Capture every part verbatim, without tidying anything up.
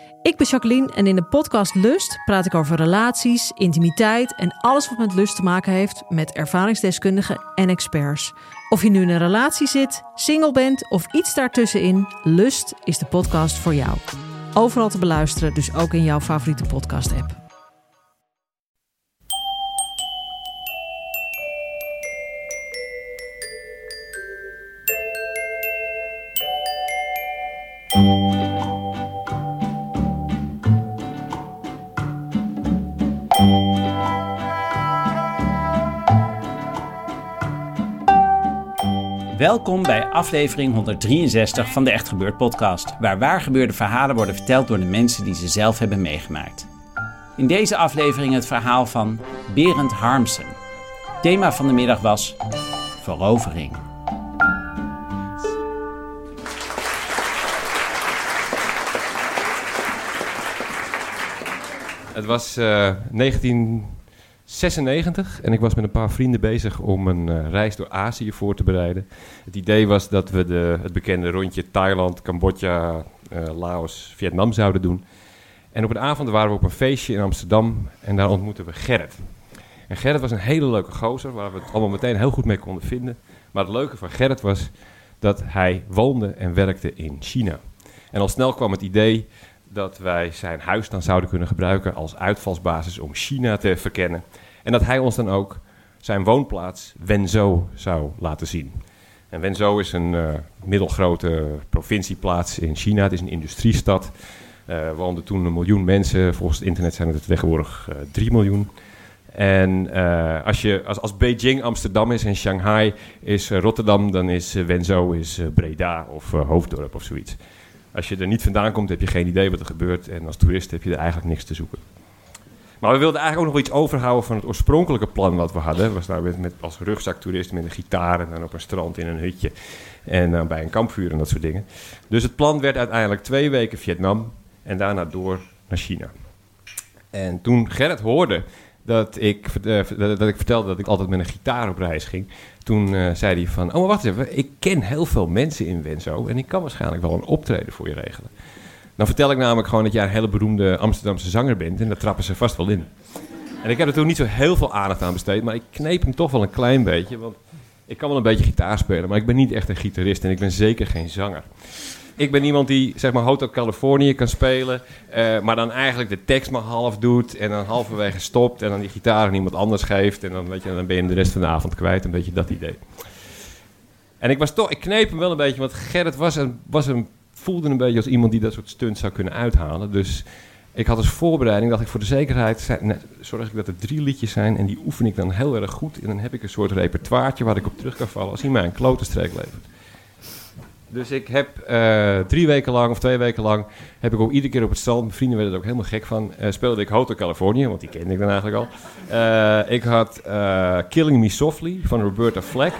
Ik ben Jacqueline en in de podcast Lust praat ik over relaties, intimiteit en alles wat met lust te maken heeft met ervaringsdeskundigen en experts. Of je nu in een relatie zit, single bent of iets daartussenin, Lust is de podcast voor jou. Overal te beluisteren, dus ook in jouw favoriete podcast-app. Welkom bij aflevering honderddrieënzestig van de Echt Gebeurd podcast, waar waargebeurde verhalen worden verteld door de mensen die ze zelf hebben meegemaakt. In deze aflevering het verhaal van Berend Harmsen. Thema van de middag was verovering. Het was uh, negentien zesennegentig en ik was met een paar vrienden bezig om een uh, reis door Azië voor te bereiden. Het idee was dat we de, het bekende rondje Thailand, Cambodja, uh, Laos, Vietnam zouden doen. En op een avond waren we op een feestje in Amsterdam en daar ontmoetten we Gerrit. En Gerrit was een hele leuke gozer waar we het allemaal meteen heel goed mee konden vinden. Maar het leuke van Gerrit was dat hij woonde en werkte in China. En al snel kwam het idee dat wij zijn huis dan zouden kunnen gebruiken als uitvalsbasis om China te verkennen. En dat hij ons dan ook zijn woonplaats Wenzhou zou laten zien. En Wenzhou is een uh, middelgrote provincieplaats in China. Het is een industriestad. Er uh, woonden toen een miljoen mensen. Volgens het internet zijn het er tegenwoordig uh, drie miljoen. En uh, als, je, als, als Beijing Amsterdam is en Shanghai is uh, Rotterdam, dan is uh, Wenzhou is, uh, Breda of uh, Hoofddorp of zoiets. Als je er niet vandaan komt, heb je geen idee wat er gebeurt. En als toerist heb je er eigenlijk niks te zoeken. Maar we wilden eigenlijk ook nog iets overhouden van het oorspronkelijke plan wat we hadden. We was daar met, met als rugzaktoerist met een gitaar en dan op een strand in een hutje. En uh, bij een kampvuur en dat soort dingen. Dus het plan werd uiteindelijk twee weken Vietnam en daarna door naar China. En toen Gerrit hoorde dat ik, uh, dat ik vertelde dat ik altijd met een gitaar op reis ging, toen uh, zei hij van, oh maar wacht even, ik ken heel veel mensen in Wenzhou en ik kan waarschijnlijk wel een optreden voor je regelen. Dan vertel ik namelijk gewoon dat jij een hele beroemde Amsterdamse zanger bent en daar trappen ze vast wel in. En ik heb er toen niet zo heel veel aandacht aan besteed, maar ik kneep hem toch wel een klein beetje, want ik kan wel een beetje gitaar spelen, maar ik ben niet echt een gitarist en ik ben zeker geen zanger. Ik ben iemand die, zeg maar, Hotel California kan spelen, uh, maar dan eigenlijk de tekst maar half doet en dan halverwege stopt en dan die gitaar aan iemand anders geeft en dan, weet je, dan ben je hem de rest van de avond kwijt, een beetje dat idee. En ik was toch, ik kneep hem wel een beetje, want Gerrit was een, was een, voelde een beetje als iemand die dat soort stunts zou kunnen uithalen. Dus ik had als voorbereiding, dacht ik voor de zekerheid, zei, nee, zorg ik dat er drie liedjes zijn en die oefen ik dan heel erg goed en dan heb ik een soort repertoireetje waar ik op terug kan vallen als hij mij een klote streek levert. Dus ik heb uh, drie weken lang of twee weken lang heb ik ook iedere keer op het strand, mijn vrienden werden er ook helemaal gek van, uh, speelde ik Hotel California, want die kende ik dan eigenlijk al. Uh, ik had uh, Killing Me Softly van Roberta Flack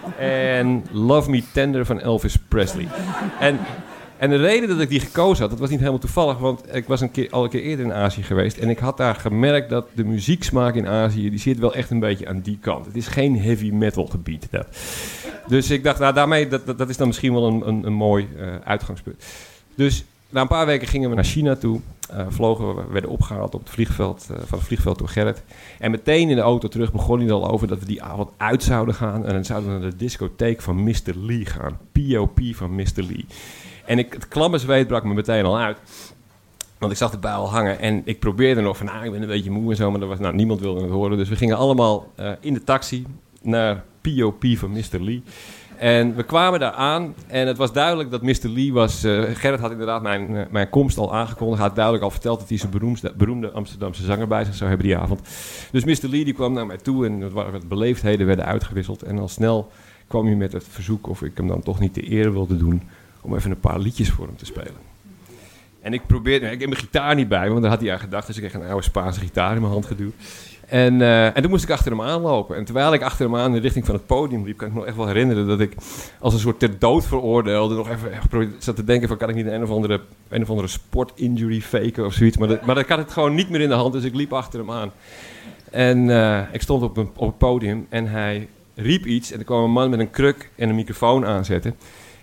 en Love Me Tender van Elvis Presley. En, en de reden dat ik die gekozen had, dat was niet helemaal toevallig, want ik was een keer, al een keer eerder in Azië geweest en ik had daar gemerkt dat de muzieksmaak in Azië, die zit wel echt een beetje aan die kant. Het is geen heavy metal gebied, dat. Dus ik dacht, nou daarmee, dat, dat, dat is dan misschien wel een, een, een mooi uh, uitgangspunt. Dus na een paar weken gingen we naar China toe. Uh, vlogen we, werden opgehaald op het vliegveld, uh, van het vliegveld door Gerrit. En meteen in de auto terug begon hij er al over dat we die avond uit zouden gaan. En dan zouden we naar de discotheek van mister Lee gaan. P O P van mister Lee. En ik, het klamme zweet brak me meteen al uit. Want ik zag erbij al hangen en ik probeerde nog van, nou, ik ben een beetje moe en zo. Maar er was, nou, niemand wilde het horen. Dus we gingen allemaal uh, in de taxi naar P O P van mister Lee. En we kwamen daar aan en het was duidelijk dat mister Lee was... Uh, Gerrit had inderdaad mijn, uh, mijn komst al aangekondigd. Hij had duidelijk al verteld dat hij zijn beroemde, beroemde Amsterdamse zanger bij zich zou hebben die avond. Dus mister Lee die kwam naar mij toe en wat beleefdheden werden uitgewisseld. En al snel kwam hij met het verzoek of ik hem dan toch niet de eer wilde doen om even een paar liedjes voor hem te spelen. En ik probeerde... Ik heb mijn gitaar niet bij, want daar had hij aan gedacht. Dus ik kreeg een oude Spaanse gitaar in mijn hand geduwd. En, uh, en toen moest ik achter hem aanlopen. En terwijl ik achter hem aan in de richting van het podium liep, kan ik me nog echt wel herinneren dat ik als een soort ter dood veroordeelde nog even echt zat te denken van, kan ik niet een of andere, een of andere sportinjury faken of zoiets. Maar, dat, maar dan kan het gewoon niet meer in de hand, dus ik liep achter hem aan. En uh, ik stond op, een, op het podium en hij riep iets en er kwam een man met een kruk en een microfoon aanzetten.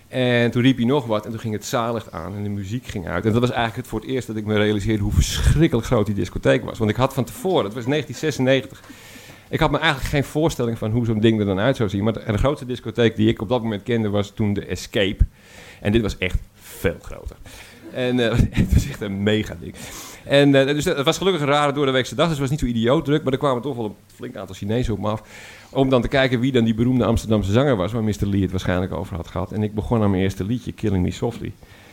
En toen riep hij nog wat en toen ging het zaallicht aan en de muziek ging uit. En dat was eigenlijk het voor het eerst dat ik me realiseerde hoe verschrikkelijk groot die discotheek was. Want ik had van tevoren, dat was negentien zesennegentig... Ik had me eigenlijk geen voorstelling van hoe zo'n ding er dan uit zou zien. Maar de, de grootste discotheek die ik op dat moment kende was toen de Escape. En dit was echt veel groter. En uh, het was echt een mega ding. En uh, dus het was gelukkig een rare doordeweekse dag, dus het was niet zo idioot druk. Maar er kwamen toch wel een flink aantal Chinezen op me af. Om dan te kijken wie dan die beroemde Amsterdamse zanger was, waar mister Lee het waarschijnlijk over had gehad. En ik begon aan mijn eerste liedje, Killing Me Softly.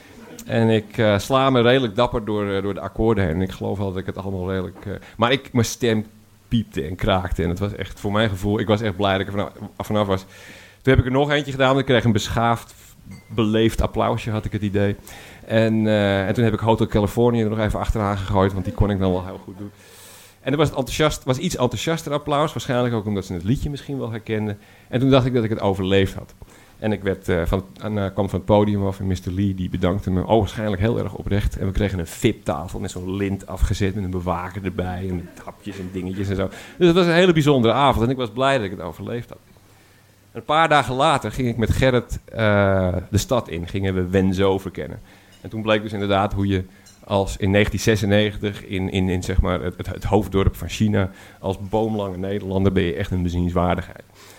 En ik uh, sla me redelijk dapper door, uh, door de akkoorden heen. En ik geloof wel dat ik het allemaal redelijk... Uh, maar ik, mijn stem piepte en kraakte. En het was echt, voor mijn gevoel, ik was echt blij dat ik er vanaf, vanaf was. Toen heb ik er nog eentje gedaan. Ik kreeg een beschaafd, beleefd applausje, had ik het idee. En, uh, en toen heb ik Hotel California er nog even achteraan gegooid, want die kon ik dan wel heel goed doen. En er was, het enthousiast, was iets enthousiaster applaus, waarschijnlijk ook omdat ze het liedje misschien wel herkenden. En toen dacht ik dat ik het overleefd had. En ik werd, uh, van, uh, kwam van het podium af en mister Lee die bedankte me, oh, waarschijnlijk heel erg oprecht. En we kregen een V I P-tafel met zo'n lint afgezet met een bewaker erbij en met hapjes en dingetjes en zo. Dus het was een hele bijzondere avond en ik was blij dat ik het overleefd had. Een paar dagen later ging ik met Gerrit uh, de stad in, gingen we Wenzhou verkennen. En toen bleek dus inderdaad hoe je als in negentien zesennegentig in, in, in zeg maar het, het, het hoofddorp van China, als boomlange Nederlander ben je echt een bezienswaardigheid.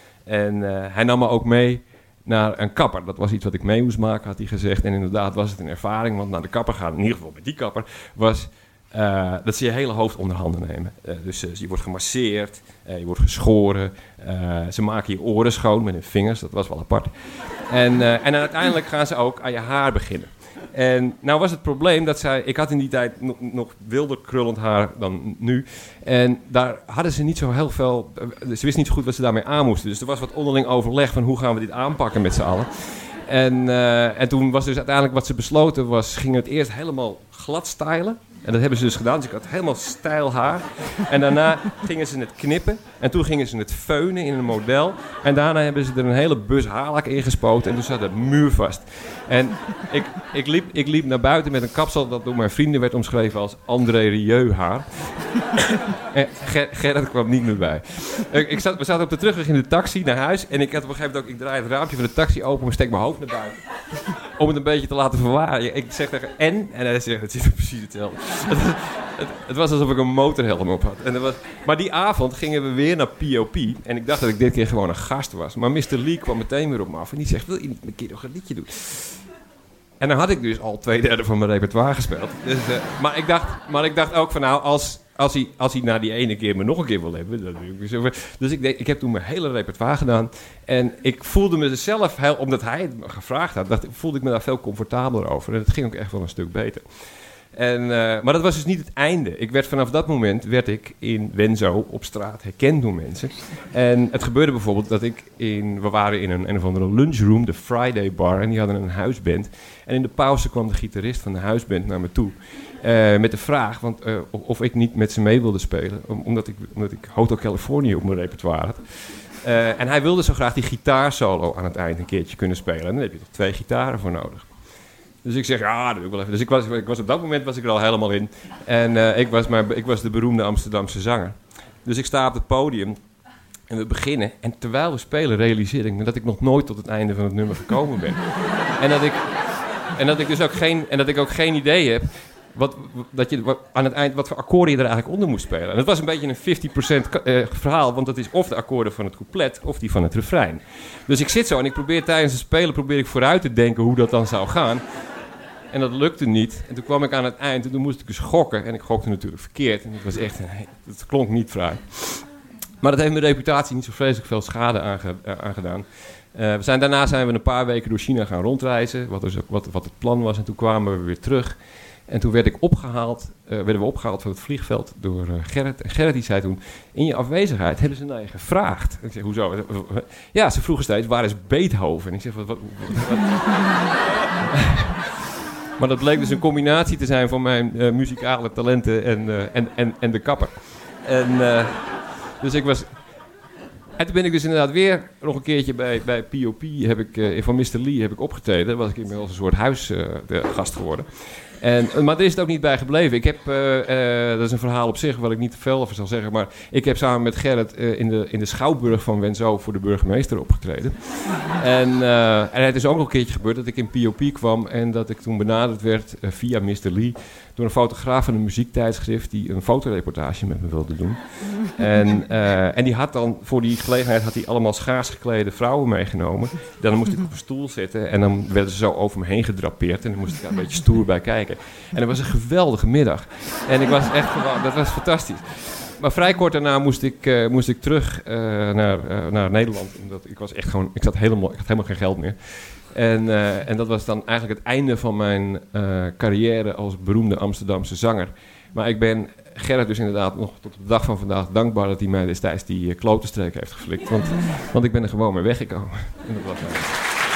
En uh, hij nam me ook mee naar een kapper. Dat was iets wat ik mee moest maken, had hij gezegd. En inderdaad was het een ervaring, want naar de kapper gaan, in ieder geval met die kapper, was uh, dat ze je hele hoofd onder handen nemen. Uh, dus uh, je wordt gemasseerd, uh, je wordt geschoren, uh, ze maken je oren schoon met hun vingers, dat was wel apart. En, uh, en uiteindelijk gaan ze ook aan je haar beginnen. En nou was het probleem dat zij... Ik had in die tijd nog, nog wilder krullend haar dan nu. En daar hadden ze niet zo heel veel... Ze wisten niet zo goed wat ze daarmee aan moesten. Dus er was wat onderling overleg van hoe gaan we dit aanpakken met z'n allen. En, uh, en toen was dus uiteindelijk wat ze besloten was... Gingen het eerst helemaal glad stylen. En dat hebben ze dus gedaan. Dus ik had helemaal stijl haar. En daarna gingen ze het knippen. En toen gingen ze het feunen in een model. En daarna hebben ze er een hele bus haarlak in gespoten. En toen zat het muurvast. En ik, ik, liep, ik liep naar buiten met een kapsel dat door mijn vrienden werd omschreven als André Rieu haar. En Ger, Gerrit kwam niet meer bij. Ik, ik zat, we zaten op de terugweg in de taxi naar huis. En ik had op een gegeven moment ook... Ik draai het raampje van de taxi open en steek mijn hoofd naar buiten. Om het een beetje te laten verwaren. Ik zeg tegen en... En hij zegt, het zit precies hetzelfde. Het, het, het was alsof ik een motorhelm op had. En dat was, maar die avond gingen we weer naar P O P. En ik dacht dat ik dit keer gewoon een gast was. Maar mister Lee kwam meteen weer op me af. En die zegt, wil je niet een keer nog een liedje doen? En dan had ik dus al twee derde van mijn repertoire gespeeld. Dus, uh, maar, ik dacht, maar ik dacht ook van nou, als, als, hij, als hij na die ene keer me nog een keer wil hebben. Dan doe ik weer zo. Dus ik, denk, ik heb toen mijn hele repertoire gedaan. En ik voelde mezelf, heel, omdat hij het me gevraagd had, dacht, voelde ik me daar veel comfortabeler over. En het ging ook echt wel een stuk beter. En, uh, maar dat was dus niet het einde. Ik werd, vanaf dat moment werd ik in Wenzhou op straat herkend door mensen. En het gebeurde bijvoorbeeld dat ik in... We waren in een, een of andere lunchroom, de Friday Bar. En die hadden een huisband. En in de pauze kwam de gitarist van de huisband naar me toe. Uh, met de vraag want, uh, of, of ik niet met ze mee wilde spelen. Om, omdat, ik, omdat ik Hotel California op mijn repertoire had. Uh, en hij wilde zo graag die gitaarsolo aan het eind een keertje kunnen spelen. En dan heb je toch twee gitaren voor nodig. Dus ik zeg, ja, dat doe ik wel even. Dus ik was, ik was op dat moment was ik er al helemaal in. En uh, ik, was maar, ik was de beroemde Amsterdamse zanger. Dus ik sta op het podium en we beginnen. En terwijl we spelen realiseer ik me dat ik nog nooit tot het einde van het nummer gekomen ben. en, dat ik, en, dat ik dus ook geen, en dat ik ook geen idee heb wat, dat je, wat, aan het eind wat voor akkoorden je er eigenlijk onder moest spelen. En het was een beetje een vijftig procent uh, verhaal, want dat is of de akkoorden van het couplet of die van het refrein. Dus ik zit zo en ik probeer tijdens het spelen probeer ik vooruit te denken hoe dat dan zou gaan. En dat lukte niet. En toen kwam ik aan het eind en toen moest ik dus gokken. En ik gokte natuurlijk verkeerd. En het was echt een, het klonk niet fraai. Maar dat heeft mijn reputatie niet zo vreselijk veel schade aange, uh, aangedaan. Uh, we zijn, daarna zijn we een paar weken door China gaan rondreizen. Wat, dus ook, wat, wat het plan was. En toen kwamen we weer terug. En toen werd ik opgehaald, uh, werden we opgehaald van het vliegveld door uh, Gerrit. En Gerrit die zei toen, in je afwezigheid hebben ze naar je gevraagd. En ik zeg, hoezo? Ja, ze vroegen steeds, waar is Beethoven? En ik zeg, wat... wat, wat? Maar dat bleek dus een combinatie te zijn van mijn uh, muzikale talenten en, uh, en, en, en de kapper. En, uh, dus ik was... En toen ben ik dus inderdaad weer nog een keertje bij, bij P O P, heb ik, uh, van mister Lee heb ik opgetreden. Was ik inmiddels een soort huisgast uh, geworden. En, maar er is het ook niet bij gebleven. Ik heb, uh, uh, dat is een verhaal op zich, wat ik niet te veel over zal zeggen. Maar ik heb samen met Gerrit uh, in, de, in de Schouwburg van Wenzo voor de burgemeester opgetreden. En, uh, en het is ook nog een keertje gebeurd dat ik in P O P kwam. En dat ik toen benaderd werd uh, via mister Lee door een fotograaf van een muziektijdschrift die een fotoreportage met me wilde doen. En, uh, en die had dan voor die gelegenheid had hij allemaal schaars geklede vrouwen meegenomen. Dan moest ik op een stoel zitten en dan werden ze zo over me heen gedrapeerd. En dan moest ik daar een beetje stoer bij kijken. En dat was een geweldige middag. En ik was echt gewoon, dat was fantastisch. Maar vrij kort daarna moest ik, uh, moest ik terug uh, naar, uh, naar Nederland. Omdat ik was echt gewoon, ik zat helemaal, ik had helemaal geen geld meer. En, uh, en dat was dan eigenlijk het einde van mijn uh, carrière als beroemde Amsterdamse zanger. Maar ik ben Gerrit dus inderdaad nog tot op de dag van vandaag dankbaar dat hij mij destijds die uh, klotenstreek heeft geflikt. Want, want ik ben er gewoon mee weggekomen. En dat was nou.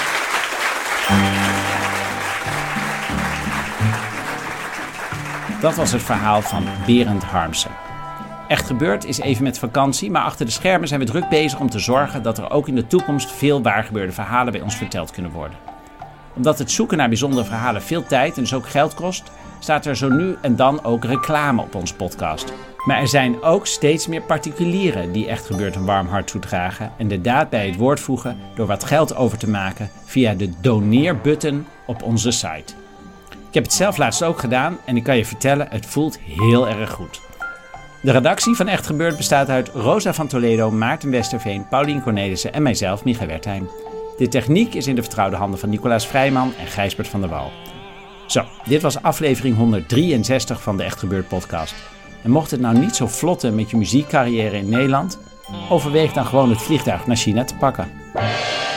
Dat was het verhaal van Berend Harmsen. Echt Gebeurd is even met vakantie, maar achter de schermen zijn we druk bezig om te zorgen dat er ook in de toekomst veel waargebeurde verhalen bij ons verteld kunnen worden. Omdat het zoeken naar bijzondere verhalen veel tijd en dus ook geld kost, staat er zo nu en dan ook reclame op onze podcast. Maar er zijn ook steeds meer particulieren die Echt Gebeurd een warm hart toedragen en de daad bij het woord voegen door wat geld over te maken via de doneerbutton op onze site. Ik heb het zelf laatst ook gedaan en ik kan je vertellen, het voelt heel erg goed. De redactie van Echt Gebeurd bestaat uit Rosa van Toledo, Maarten Westerveen, Paulien Cornelissen en mijzelf, Micha Wertheim. De techniek is in de vertrouwde handen van Nicolaas Vrijman en Gijsbert van der Wal. Zo, dit was aflevering honderddrieënzestig van de Echt Gebeurd podcast. En mocht het nou niet zo vlotten met je muziekcarrière in Nederland, overweeg dan gewoon het vliegtuig naar China te pakken.